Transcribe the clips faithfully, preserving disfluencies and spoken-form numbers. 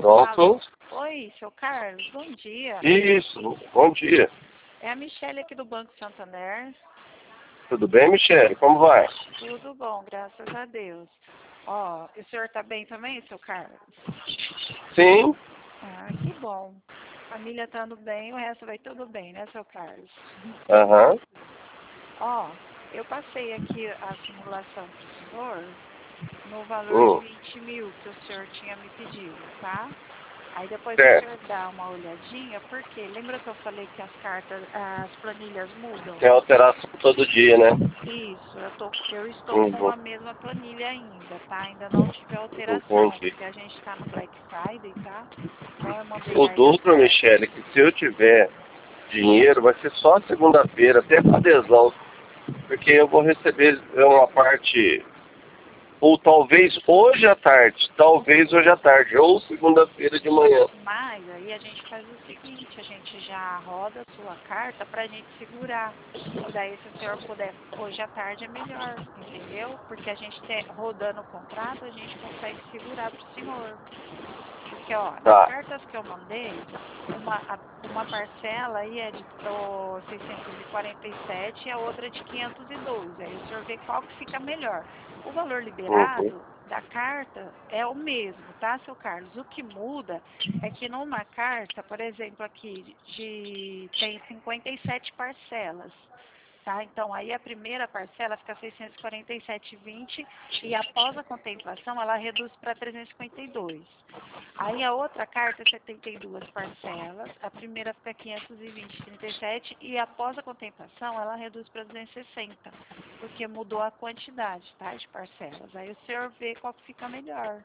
Pronto. Alô. Oi, seu Carlos, bom dia. Isso, bom dia. É a Michelle aqui do Banco Santander. Tudo bem, Michele? Como vai? Tudo bom, graças a Deus. Ó, o senhor tá bem também, seu Carlos? Sim. Ah, que bom. Família estando bem, o resto vai tudo bem, né, seu Carlos? Aham. Ó, eu passei aqui a simulação pro senhor no valor de Hum. vinte mil que o senhor tinha me pedido, tá? Aí depois o Certo. senhor dá uma olhadinha, porque lembra que eu falei que as cartas, as planilhas mudam? Tem alteração todo dia, né? Isso, eu, tô, eu estou com Uhum. a mesma planilha ainda, tá? Ainda não tive alteração, Entendi. porque a gente está no Black Friday, tá? Então eu mandei O aí as duplo, cartas. Michele, que se eu tiver dinheiro, vai ser só segunda-feira, até com adesão. Porque eu vou receber uma parte, ou talvez hoje à tarde, talvez hoje à tarde, ou segunda-feira de manhã. Mas aí a gente faz o seguinte, a gente já roda a sua carta para a gente segurar. E daí se o senhor puder hoje à tarde é melhor, entendeu? Porque a gente te, rodando o contrato, a gente consegue segurar para o senhor. Porque, ó, nas Tá. cartas que eu mandei, uma, a- uma parcela aí é de oh, seiscentos e quarenta e sete e a outra é de quinhentos e doze. Aí o senhor vê qual que fica melhor. O valor Uhum. liberado da carta é o mesmo, tá, seu Carlos? O que muda é que numa carta, por exemplo, aqui, de, tem cinquenta e sete parcelas. Tá? Então, aí a primeira parcela fica seiscentos e quarenta e sete vírgula vinte e após a contemplação ela reduz para trezentos e cinquenta e dois. Aí a outra carta é setenta e duas parcelas, a primeira fica quinhentos e vinte vírgula trinta e sete e após a contemplação ela reduz para duzentos e sessenta, porque mudou a quantidade, tá, de parcelas. Aí o senhor vê qual que fica melhor,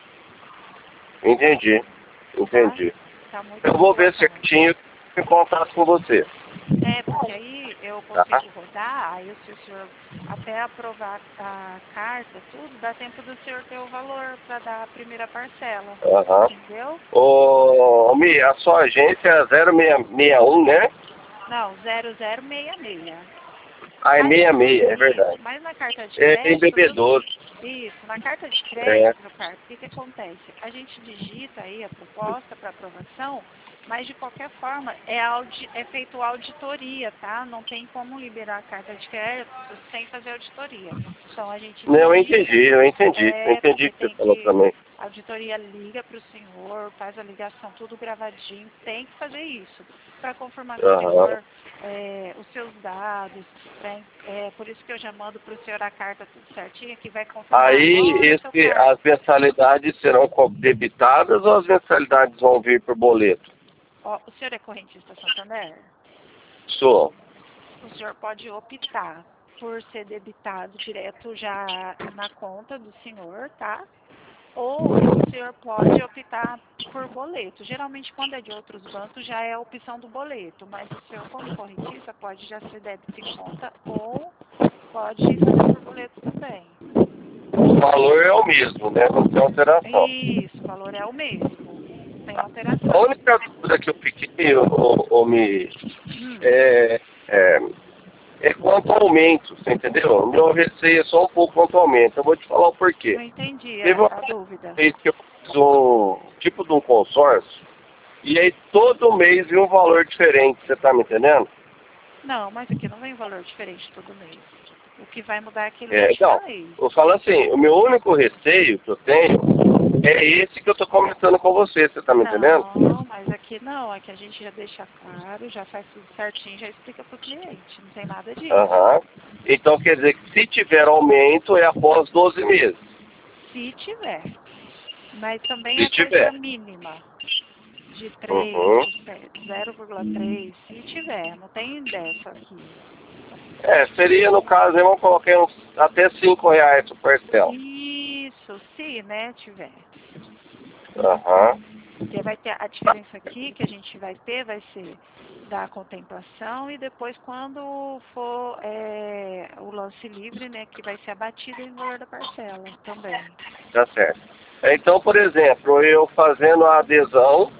Entendi. tá? Entendi. Tá muito Eu vou boa a ver carta. certinho em contato com você. É, porque aí eu Tá? consigo rodar, aí se o senhor até aprovar a carta, tudo, dá tempo do senhor ter o valor para dar a primeira parcela, Aham. entendeu? Ô, Mi, a sua agência é zero seis seis um, né? Não, zero zero seis seis. Ah, é Mas, seis seis, é isso, verdade. mas na carta de É em crédito, tudo, bebedouro. isso, na carta de É. crédito, meu caro, o que que acontece? A gente digita aí a proposta para aprovação, mas de qualquer forma é, audi, é feito auditoria, tá? Não tem como liberar a carta de crédito sem fazer auditoria. Então a gente Não, eu digita, entendi, eu entendi. Eu é entendi porque o que você tem falou que, também. a auditoria liga para o senhor, faz a ligação tudo gravadinho, tem que fazer isso, para confirmar com o Aham. senhor é, os seus dados, pra, é por isso que eu já mando para o senhor a carta tudo certinho, que vai confirmar. Aí, Olha, seu esse, Carlos, as mensalidades serão co- debitadas ou as mensalidades vão vir por boleto? ó, o senhor é correntista Santander? Sou. O senhor pode optar por ser debitado direto já na conta do senhor, tá? Ou o senhor pode optar por boleto. Geralmente, quando é de outros bancos, já é a opção do boleto, mas o senhor, como correntista, pode já ser débito em conta ou pode fazer por boleto também. O valor é o mesmo, né? Não tem alteração. Isso, o valor é o mesmo, sem A alteração. única dúvida que eu fiquei, ô, ô, ô, me, Hum, é, é, é quanto ao aumento, você entendeu? O meu receio é só um pouco quanto ao aumento. Eu vou te falar o porquê. não entendi Teve a, uma a dúvida. vez que eu fiz um tipo de um consórcio, e aí todo mês vinha um valor diferente, você tá me entendendo? Não, mas aqui não vem valor diferente todo mês. O que vai mudar é aquele É, último então, mês. eu falo assim, o meu único receio que eu tenho é esse que eu tô comentando com você, você tá me entendendo? Não, mas aqui não, aqui a gente já deixa claro, já faz tudo certinho, já explica para o cliente, não tem nada disso. Aham. Então quer dizer que se tiver aumento é após doze meses. Se tiver, mas também Se a taxa tiver. mínima de três Uhum. por cento, zero vírgula três, se tiver, não tem dessa aqui. É, seria no caso, eu vou colocar uns, até cinco reais o parcel. Isso, se, né, tiver. Aham. Porque vai ter a diferença aqui que a gente vai ter, vai ser da contemplação e depois quando for é, o lance livre, né, que vai ser abatido em valor da parcela também. Tá certo. Então, por exemplo, eu fazendo a adesão,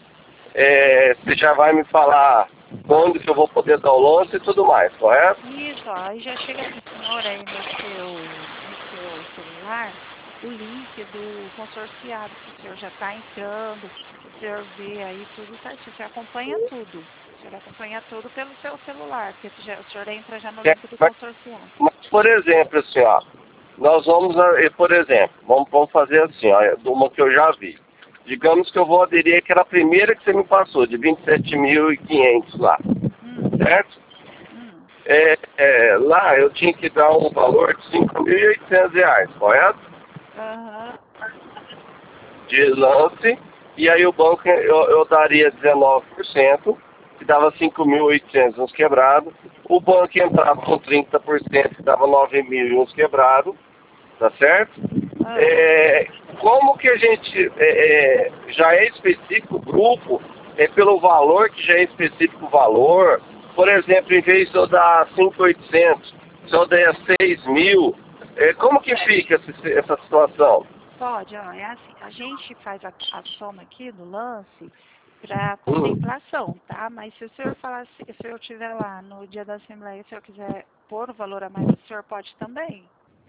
é, você já vai me falar quando que eu vou poder dar o lance e tudo mais, correto? Isso, ó, aí já chega pro senhor aí no seu, no seu celular o link do consorciado, que o senhor já está entrando, o senhor vê aí tudo certinho, você acompanha tudo. O senhor acompanha tudo pelo seu celular, porque já, o senhor entra já no É, link do mas, consorciado. mas, por exemplo, assim, ó, nós vamos, a- por exemplo, vamos, vamos fazer assim, ó, de uma que eu já vi. Digamos que eu vou aderir àquela primeira que você me passou, de vinte e sete mil e quinhentos lá, Hum, certo? hum, É, é, lá eu tinha que dar um valor de cinco mil e oitocentos reais, correto? aham, De lance, e aí o banco eu, eu daria dezenove por cento, que dava cinco mil e oitocentos uns quebrados. O banco entrava com trinta por cento, que dava nove mil e uns quebrados, tá certo? ah, É, como que a gente é, é, já é específico o grupo, é pelo valor que já é específico o valor. Por exemplo, em vez de eu dar cinco mil e oitocentos, se eu der seis mil, é, como que fica essa, essa situação? pode, ó, é assim, a gente faz a, a soma aqui do lance para Hum, contemplação, tá? Mas se o senhor falar, se, se eu estiver lá no dia da Assembleia, se o senhor quiser pôr o valor a mais, o senhor pode também,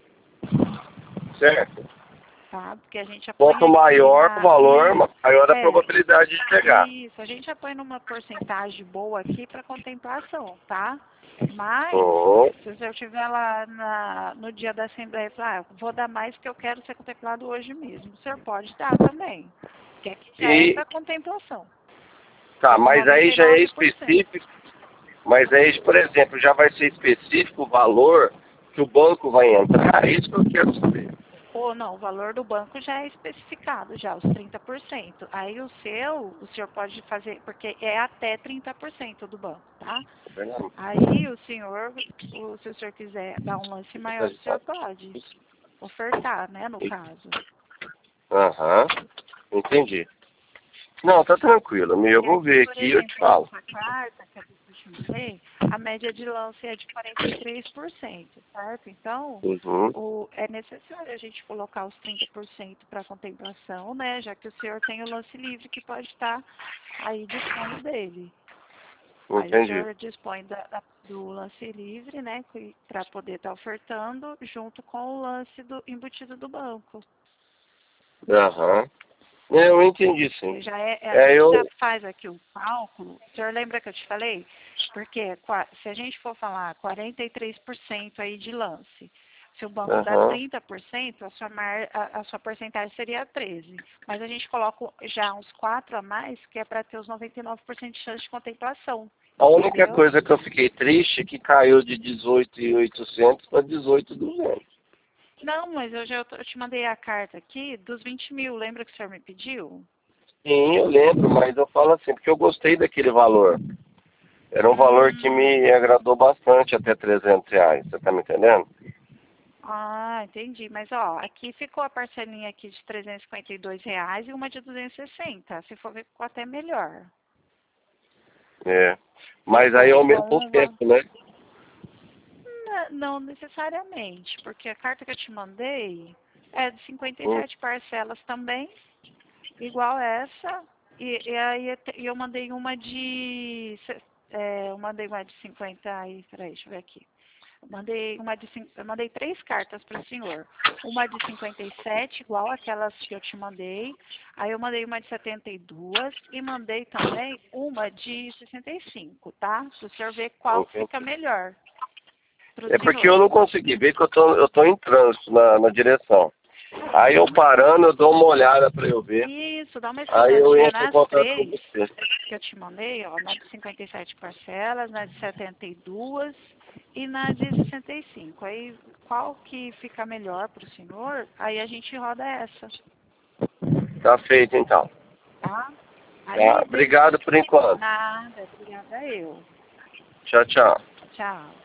certo? tá? Porque a gente apoia Quanto aqui maior o na, valor, isso, maior a é, probabilidade de pegar. isso, a gente apoia numa porcentagem boa aqui para contemplação, tá? Mas, Uhum. se o senhor estiver lá na, no dia da Assembleia e falar, ah, vou dar mais que eu quero ser contemplado hoje mesmo, o senhor pode dar também, que aqui já é E para contemplação, tá, é com mas aí noventa e já é nove por cento. específico, mas aí, por exemplo, já vai ser específico o valor que o banco vai entrar, é isso que eu quero saber. Ou não, o valor do banco já é especificado, já, os trinta por cento. Aí o seu, o senhor pode fazer, porque é até trinta por cento do banco, tá? Aí o senhor, o, se o senhor quiser dar um lance maior, o senhor pode ofertar, né, no caso. Aham, entendi. Não, tá tranquilo, meu, eu Porque vou aqui, ver por aqui e eu te exemplo, falo. nessa carta que eu te mandei, a média de lance é de quarenta e três por cento, certo? Então, Uhum, o, é necessário a gente colocar os trinta por cento para contemplação, né? Já que o senhor tem o lance livre que pode estar aí dispondo dele. Aí o entendi. senhor dispõe da, da- do lance livre, né? Para poder estar ofertando junto com o lance do embutido do banco. Aham, eu entendi sim. Porque já é, é, a É, gente já eu... faz aqui o cálculo. O senhor lembra que eu te falei? Porque qua- se a gente for falar quarenta e três por cento aí de lance, se o banco dá Aham. trinta por cento, a sua, mar, a, a sua porcentagem seria treze por cento. Mas a gente coloca já uns quatro a mais, que é para ter os noventa e nove por cento de chance de contemplação. A única Entendeu? coisa que eu fiquei triste é que caiu de dezoito mil e oitocentos para dezoito mil e duzentos. Não, mas eu já eu te mandei a carta aqui dos vinte mil. Lembra que o senhor me pediu? Sim, eu lembro, mas eu falo assim, porque eu gostei daquele valor. Era um valor que Hum. me agradou bastante, até trezentos reais, você tá me entendendo? Ah, entendi. Mas, ó, aqui ficou a parcelinha aqui de trezentos e cinquenta e dois reais e uma de duzentos e sessenta. Se for ver, ficou até melhor. É. Mas aí Ficou com aumentou o uma... tempo, né? Não, não necessariamente, porque a carta que eu te mandei é de cinquenta e Hum, sete parcelas também, igual essa. E, e aí eu te- eu mandei uma de... se- É, eu mandei uma de cinquenta e... Peraí, deixa eu ver aqui. Mandei uma de cin- eu mandei três cartas para o senhor. Uma de cinquenta e sete, igual aquelas que eu te mandei. Aí eu mandei uma de setenta e duas e mandei também uma de sessenta e cinco, tá? Para o senhor ver qual que fica entendi. melhor para o É porque eu senhor. não consegui ver que eu tô, eu tô em trânsito na, na direção. Aí eu parando, eu dou uma olhada para eu ver. Isso, dá uma Aí eu estudadinha entro em nas contato com três você. que eu te mandei, ó, na de cinquenta e sete parcelas, na de setenta e duas e na de sessenta e cinco. Aí qual que fica melhor para o senhor? Aí a gente roda essa. Tá feito então. Tá? Tá? Aí, de... Obrigado por enquanto. nada, obrigada eu. Tchau, tchau. Tchau.